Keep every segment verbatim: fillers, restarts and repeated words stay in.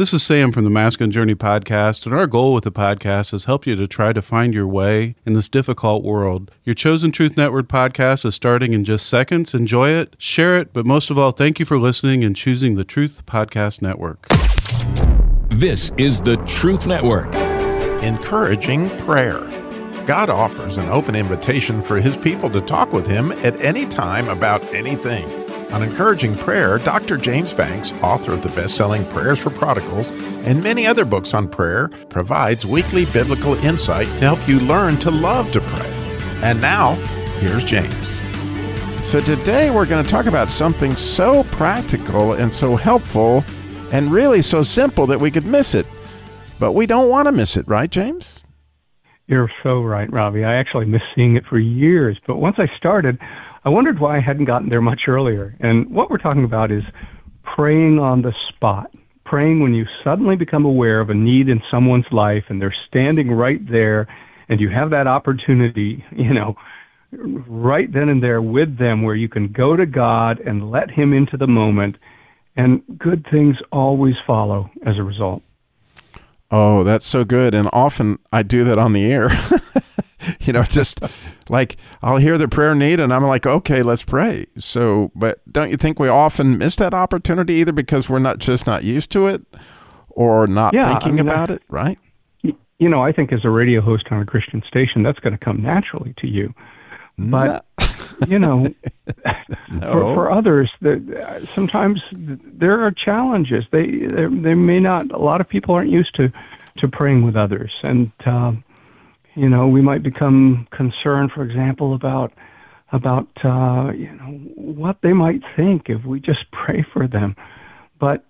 This is Sam from the Masculine Journey podcast, and our goal with the podcast is help you to try to find your way in this difficult world. Your Chosen Truth Network podcast is starting in just seconds. Enjoy it, share it, but most of all, thank you for listening and choosing the Truth Podcast Network. This is the Truth Network. Encouraging prayer. God offers an open invitation for His people to talk with Him at any time about anything. On Encouraging Prayer, Doctor James Banks, author of the best-selling Prayers for Prodigals and many other books on prayer, provides weekly biblical insight to help you learn to love to pray. And now, here's James. So today we're going to talk about something so practical and so helpful and really so simple that we could miss it. But we don't want to miss it, right, James? You're so right, Robbie. I actually missed seeing it for years, but once I started, I wondered why I hadn't gotten there much earlier. And what we're talking about is praying on the spot, praying when you suddenly become aware of a need in someone's life and they're standing right there and you have that opportunity, you know, right then and there with them where you can go to God and let Him into the moment, and good things always follow as a result. Oh, that's so good. And often I do that on the air. You know, just like I'll hear the prayer need and I'm like, okay, let's pray. So, but don't you think we often miss that opportunity either because we're not just not used to it or not yeah, thinking I mean, about I, it, right? You know, I think as a radio host on a Christian station, that's going to come naturally to you. But, no. you know, no. for, for others, the, sometimes there are challenges. They, they may not, a lot of people aren't used to, to praying with others. And, um, you know, we might become concerned, for example, about, about uh, you know, what they might think if we just pray for them. But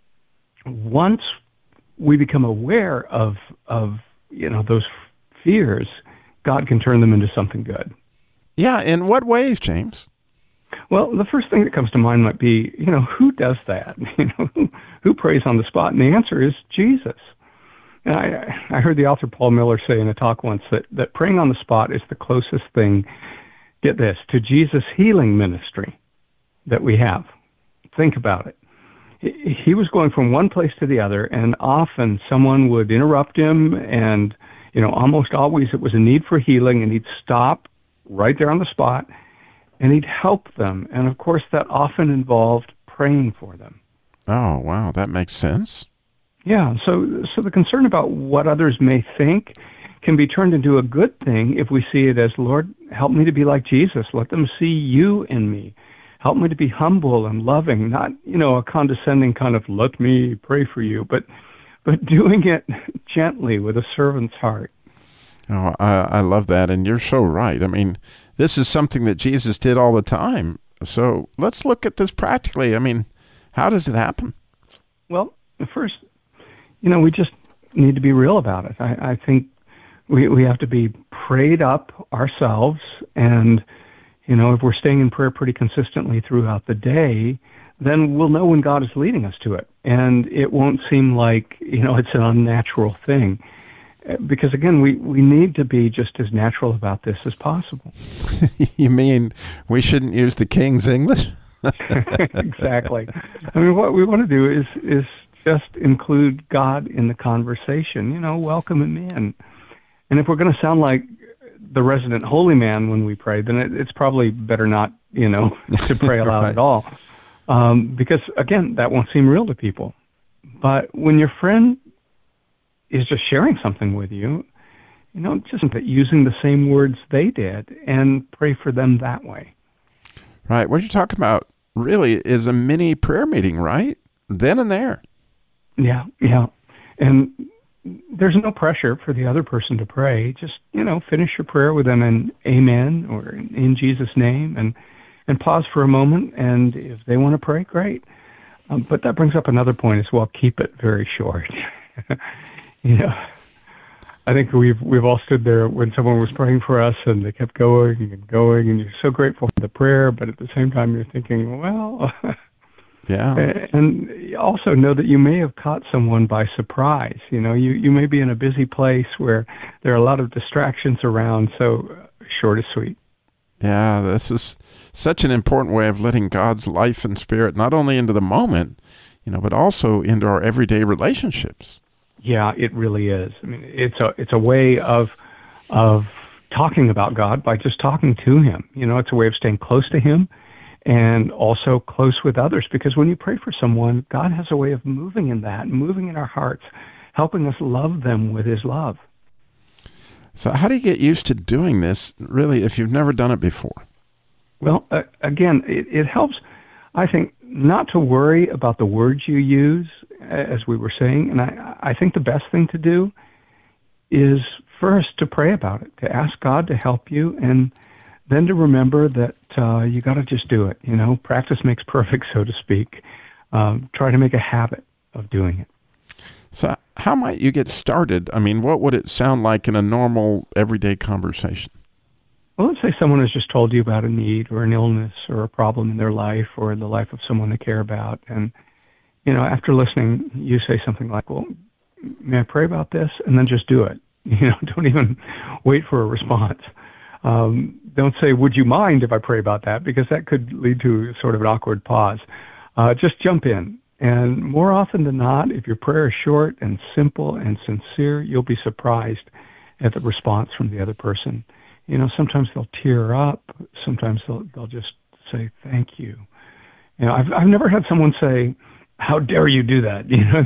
once we become aware of, of, you know, those fears, God can turn them into something good. Yeah, in what ways, James? Well, the first thing that comes to mind might be, you know, who does that? You know, who, who prays on the spot? And the answer is Jesus. And I, I heard the author Paul Miller say in a talk once that, that praying on the spot is the closest thing, get this, to Jesus' healing ministry that we have. Think about it. He, he was going from one place to the other, and often someone would interrupt him, and, you know, almost always it was a need for healing, and he'd stop right there on the spot, and he'd help them. And of course, that often involved praying for them. Oh, wow, that makes sense. Yeah, so so the concern about what others may think can be turned into a good thing if we see it as, Lord, help me to be like Jesus. Let them see you in me. Help me to be humble and loving, not, you know, a condescending kind of, let me pray for you, but but doing it gently with a servant's heart. Oh, I, I love that, and you're so right. I mean, this is something that Jesus did all the time. So let's look at this practically. I mean, how does it happen? Well, first, you know, we just need to be real about it. I, I think we we have to be prayed up ourselves, and, you know, if we're staying in prayer pretty consistently throughout the day, then we'll know when God is leading us to it, and it won't seem like, you know, it's an unnatural thing. Because, again, we, we need to be just as natural about this as possible. You mean we shouldn't use the King's English? Exactly. I mean, what we want to do is is just include God in the conversation, you know, welcome Him in. And if we're going to sound like the resident holy man when we pray, then it, it's probably better not, you know, to pray aloud Right. at all. Um, because, again, that won't seem real to people. But when your friend is just sharing something with you, you know, just using the same words they did and pray for them that way. Right. What you're talking about really is a mini prayer meeting, right? Then and there. Yeah, yeah. And there's no pressure for the other person to pray. Just, you know, finish your prayer with them an amen or in Jesus' name, and, and pause for a moment. And if they want to pray, great. Um, but that brings up another point as well. Keep it very short. You know, I think we've we've all stood there when someone was praying for us and they kept going and going, and you're so grateful for the prayer, but at the same time you're thinking, well, yeah. And also know that you may have caught someone by surprise. You know, you, you may be in a busy place where there are a lot of distractions around, so short is sweet. Yeah, this is such an important way of letting God's life and spirit not only into the moment, you know, but also into our everyday relationships. Yeah, it really is. I mean, it's a it's a way of of talking about God by just talking to him. You know, it's a way of staying close to him and also close with others, because when you pray for someone, God has a way of moving in that, moving in our hearts, helping us love them with his love. So how do you get used to doing this, really, if you've never done it before? Well, uh, again, it, it helps, I think, not to worry about the words you use, as we were saying. And I, I think the best thing to do is first to pray about it, to ask God to help you, and then to remember that uh, you got to just do it. You know, practice makes perfect, so to speak. Um, try to make a habit of doing it. So how might you get started? I mean, what would it sound like in a normal, everyday conversation? Well, let's say someone has just told you about a need or an illness or a problem in their life or the life of someone they care about. And, you know, after listening, you say something like, well, may I pray about this? And then just do it. You know, don't even wait for a response. Um, don't say, would you mind if I pray about that? Because that could lead to sort of an awkward pause. Uh, just jump in. And more often than not, if your prayer is short and simple and sincere, you'll be surprised at the response from the other person. You know, sometimes they'll tear up. Sometimes they'll they'll just say, thank you. You know, I've I've never had someone say, how dare you do that? You know,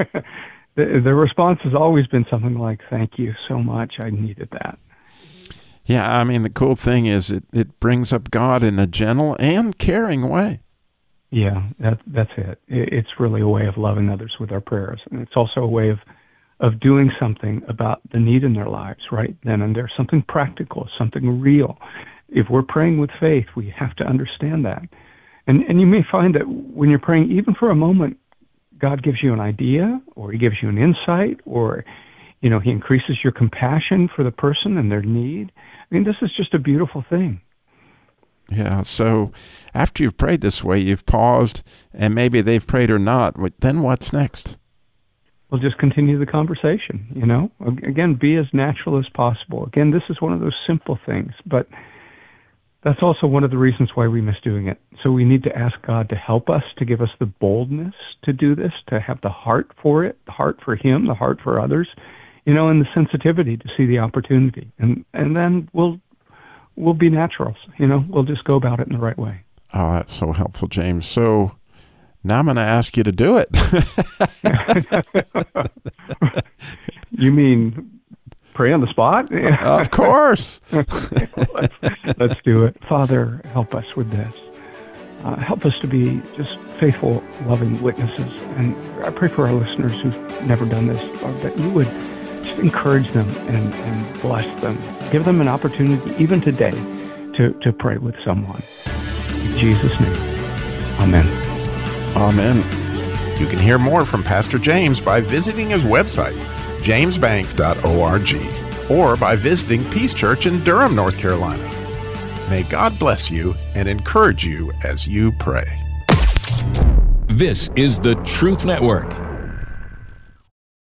the, the response has always been something like, thank you so much. I needed that. Yeah, I mean, the cool thing is it, it brings up God in a gentle and caring way. Yeah, that, that's it. It's really a way of loving others with our prayers. And it's also a way of, of doing something about the need in their lives right then and there, something practical, something real. If we're praying with faith, we have to understand that. And, and you may find that when you're praying, even for a moment, God gives you an idea, or he gives you an insight, or, you know, he increases your compassion for the person and their need. I mean, this is just a beautiful thing. Yeah, so after you've prayed this way, you've paused, and maybe they've prayed or not, then what's next? Well, just continue the conversation, you know? Again, be as natural as possible. Again, this is one of those simple things, but that's also one of the reasons why we miss doing it. So we need to ask God to help us, to give us the boldness to do this, to have the heart for it, the heart for him, the heart for others, you know, and the sensitivity to see the opportunity. And and then we'll we'll be naturals, you know, we'll just go about it in the right way. Oh, that's so helpful, James. So now I'm going to ask you to do it. You mean pray on the spot? Of course. Okay, let's, let's do it. Father, help us with this. Uh, help us to be just faithful, loving witnesses. And I pray for our listeners who've never done this, Lord, that you would just encourage them and, and bless them. Give them an opportunity, even today, to, to pray with someone. In Jesus' name, amen. Amen. You can hear more from Pastor James by visiting his website, james banks dot org, or by visiting Peace Church in Durham, North Carolina. May God bless you and encourage you as you pray. This is the Truth Network.